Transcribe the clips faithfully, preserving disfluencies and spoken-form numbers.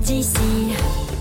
d'ici.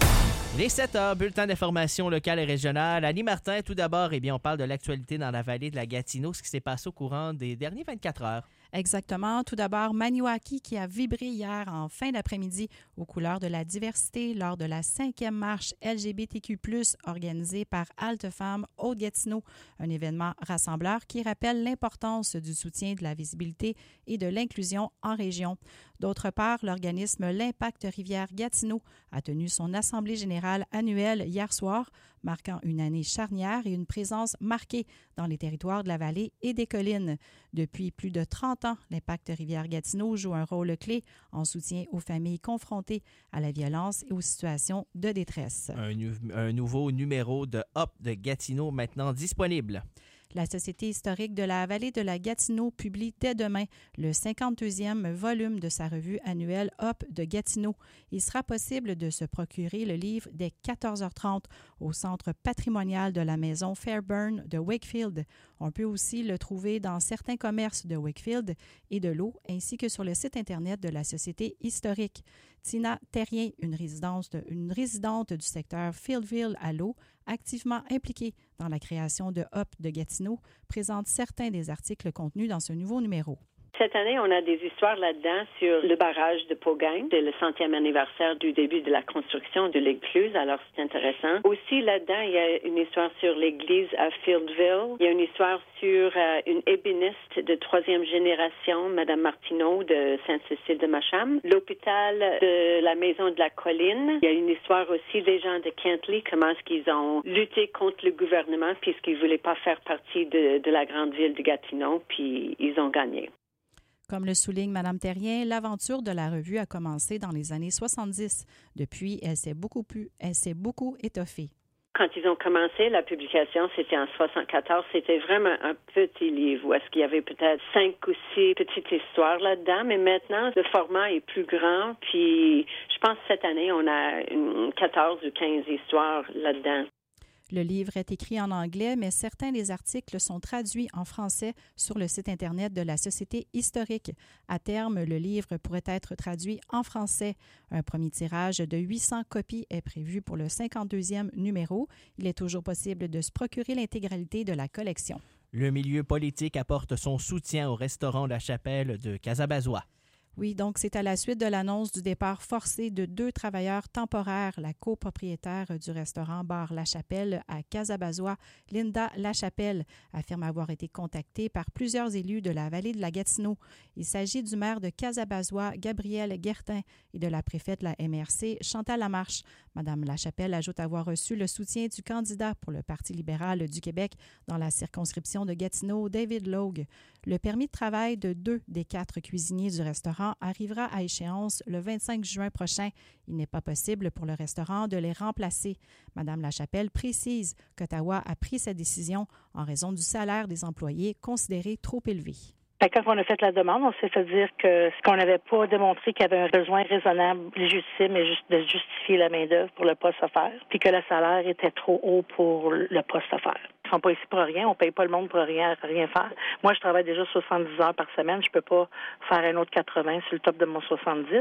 Les sept heures, bulletin d'information locale et régionale. Annie Martin, tout d'abord, eh bien, on parle de l'actualité dans la vallée de la Gatineau, ce qui s'est passé au courant des dernières vingt-quatre heures. Exactement. Tout d'abord, Maniwaki qui a vibré hier en fin d'après-midi aux couleurs de la diversité lors de la cinquième marche L G B T Q plus, organisée par Halte Femmes Haute-Gatineau, un événement rassembleur qui rappelle l'importance du soutien, de la visibilité et de l'inclusion en région. D'autre part, l'organisme L'Impact Rivière-Gatineau a tenu son assemblée générale annuelle hier soir, marquant une année charnière et une présence marquée dans les territoires de la vallée et des collines. Depuis plus de trente ans, l'Impact Rivière-Gatineau joue un rôle clé en soutien aux familles confrontées à la violence et aux situations de détresse. Un, nu- un nouveau numéro de Hop de Gatineau maintenant disponible. La Société historique de la vallée de la Gatineau publie dès demain le cinquante-deuxième volume de sa revue annuelle Hop de Gatineau. Il sera possible de se procurer le livre dès quatorze heures trente au centre patrimonial de la maison Fairburn de Wakefield. On peut aussi le trouver dans certains commerces de Wakefield et de l'eau, ainsi que sur le site Internet de la Société historique. Tina Terrien, une, résidence de, une résidente du secteur Fieldville à l'eau, activement impliquée dans la création de Hop de Gatineau, présente certains des articles contenus dans ce nouveau numéro. Cette année, on a des histoires là-dedans sur le barrage de Paugain. C'est le centième anniversaire du début de la construction de l'écluse, alors c'est intéressant. Aussi, là-dedans, il y a une histoire sur l'église à Fieldville. Il y a une histoire sur euh, une ébéniste de troisième génération, Madame Martineau de Sainte-Cécile-de-Macham. L'hôpital de la Maison de la Colline. Il y a une histoire aussi des gens de Kentley, comment est-ce qu'ils ont lutté contre le gouvernement puisqu'ils ne voulaient pas faire partie de, de la grande ville de Gatineau, puis ils ont gagné. Comme le souligne Mme Terrien, l'aventure de la revue a commencé dans les années soixante-dix. Depuis, elle s'est beaucoup plus, elle s'est beaucoup étoffée. Quand ils ont commencé la publication, c'était en soixante-quatorze, c'était vraiment un petit livre où est-ce qu'il y avait peut-être cinq ou six petites histoires là-dedans, mais maintenant, le format est plus grand, puis je pense que cette année, on a une quatorze ou quinze histoires là-dedans. Le livre est écrit en anglais, mais certains des articles sont traduits en français sur le site Internet de la Société historique. À terme, le livre pourrait être traduit en français. Un premier tirage de huit cents copies est prévu pour le cinquante-deuxième numéro. Il est toujours possible de se procurer l'intégralité de la collection. Le milieu politique apporte son soutien au restaurant La Chapelle de Casabazois. Oui, donc c'est à la suite de l'annonce du départ forcé de deux travailleurs temporaires. La copropriétaire du restaurant Bar La Chapelle à Casabazois, Linda Lachapelle, affirme avoir été contactée par plusieurs élus de la vallée de la Gatineau. Il s'agit du maire de Casabazois, Gabriel Guertin, et de la préfète de la M R C, Chantal Lamarche. Madame Lachapelle ajoute avoir reçu le soutien du candidat pour le Parti libéral du Québec dans la circonscription de Gatineau, David Logue. Le permis de travail de deux des quatre cuisiniers du restaurant arrivera à échéance le vingt-cinq juin prochain. Il n'est pas possible pour le restaurant de les remplacer. Madame Lachapelle précise qu'Ottawa a pris sa décision en raison du salaire des employés considéré trop élevé. Quand on a fait la demande, on s'est fait dire que qu'on n'avait pas démontré qu'il y avait un besoin raisonnable, légitime et juste de justifier la main-d'œuvre pour le poste à faire, puis que le salaire était trop haut pour le poste à faire. Ils sont pas ici pour rien, on paye pas le monde pour rien, rien faire. Moi, je travaille déjà soixante-dix heures par semaine, je peux pas faire un autre quatre-vingts sur le top de mon soixante-dix.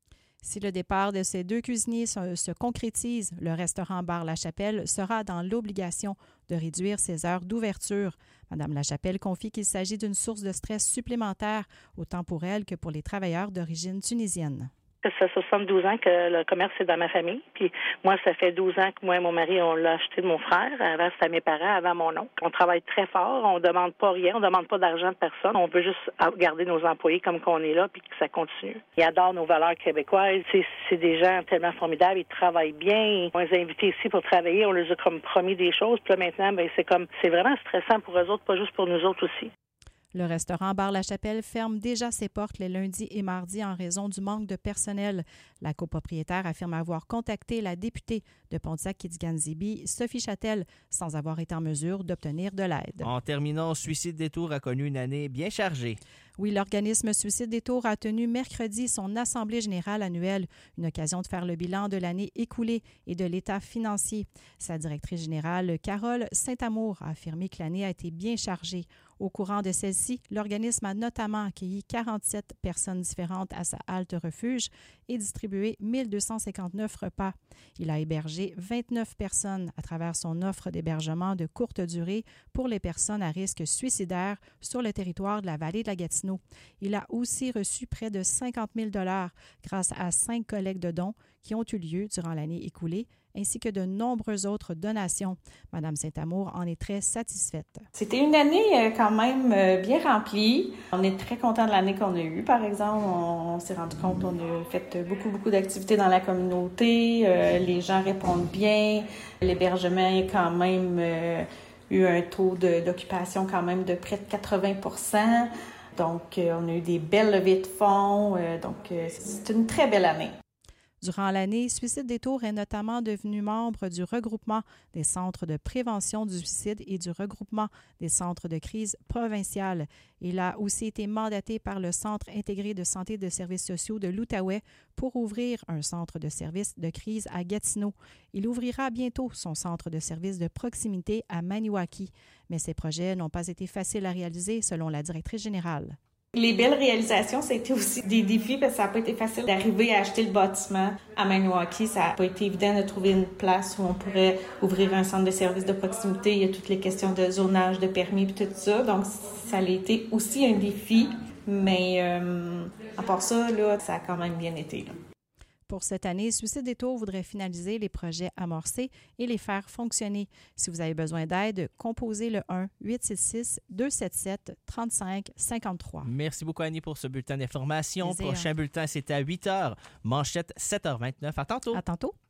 Si le départ de ces deux cuisiniers se, se concrétise, le restaurant Bar La Chapelle sera dans l'obligation de réduire ses heures d'ouverture. Madame Lachapelle confie qu'il s'agit d'une source de stress supplémentaire, autant pour elle que pour les travailleurs d'origine tunisienne. Ça fait soixante-douze ans que le commerce est dans ma famille. Puis moi, ça fait douze ans que moi et mon mari, on l'a acheté de mon frère. Avant, c'était à mes parents, avant mon oncle. On travaille très fort. On ne demande pas rien. On ne demande pas d'argent de personne. On veut juste garder nos employés comme qu'on est là puis que ça continue. Ils adorent nos valeurs québécoises. C'est, c'est des gens tellement formidables. Ils travaillent bien. On les a invités ici pour travailler. On leur a comme promis des choses. Puis là, maintenant, ben, c'est comme, c'est vraiment stressant pour eux autres, pas juste pour nous autres aussi. Le restaurant Bar La Chapelle ferme déjà ses portes les lundis et mardis en raison du manque de personnel. La copropriétaire affirme avoir contacté la députée de Pontiac-Kitzganzibi, Sophie Châtel, sans avoir été en mesure d'obtenir de l'aide. En terminant, Suicide Détour a connu une année bien chargée. Oui, l'organisme Suicide Détour a tenu mercredi son assemblée générale annuelle, une occasion de faire le bilan de l'année écoulée et de l'état financier. Sa directrice générale, Carole Saint-Amour, a affirmé que l'année a été bien chargée. Au courant de celle-ci, l'organisme a notamment accueilli quarante-sept personnes différentes à sa halte refuge et distribué mille deux cent cinquante-neuf repas. Il a hébergé vingt-neuf personnes à travers son offre d'hébergement de courte durée pour les personnes à risque suicidaire sur le territoire de la vallée de la Gatineau. Il a aussi reçu près de cinquante mille dollars grâce à cinq collectes de dons qui ont eu lieu durant l'année écoulée, ainsi que de nombreuses autres donations. Madame Saint-Amour en est très satisfaite. C'était une année quand même bien remplie. On est très content de l'année qu'on a eue, par exemple. On, on s'est rendu compte qu'on a fait beaucoup, beaucoup d'activités dans la communauté. Euh, les gens répondent bien. L'hébergement est quand même euh, eu un taux de, d'occupation quand même de près de quatre-vingts pour cent. Donc, euh, on a eu des belles levées de fonds. Euh, donc, euh, c'est une très belle année. Durant l'année, Suicide Détour est notamment devenu membre du regroupement des centres de prévention du suicide et du regroupement des centres de crise provinciales. Il a aussi été mandaté par le Centre intégré de santé et de services sociaux de l'Outaouais pour ouvrir un centre de services de crise à Gatineau. Il ouvrira bientôt son centre de services de proximité à Maniwaki. Mais ces projets n'ont pas été faciles à réaliser selon la directrice générale. Les belles réalisations, ça a été aussi des défis parce que ça n'a pas été facile d'arriver à acheter le bâtiment à Maniwaki. Ça n'a pas été évident de trouver une place où on pourrait ouvrir un centre de services de proximité. Il y a toutes les questions de zonage, de permis et tout ça. Donc, ça a été aussi un défi. Mais euh, à part ça, là, ça a quand même bien été, là. Pour cette année, Suicide Détour voudrait finaliser les projets amorcés et les faire fonctionner. Si vous avez besoin d'aide, composez le un huit six six deux sept sept trente-cinq cinquante-trois. Merci beaucoup, Annie, pour ce bulletin d'information. Plaisir. Prochain bulletin, c'est à huit heures. Manchette, sept heures vingt-neuf. À tantôt. À tantôt.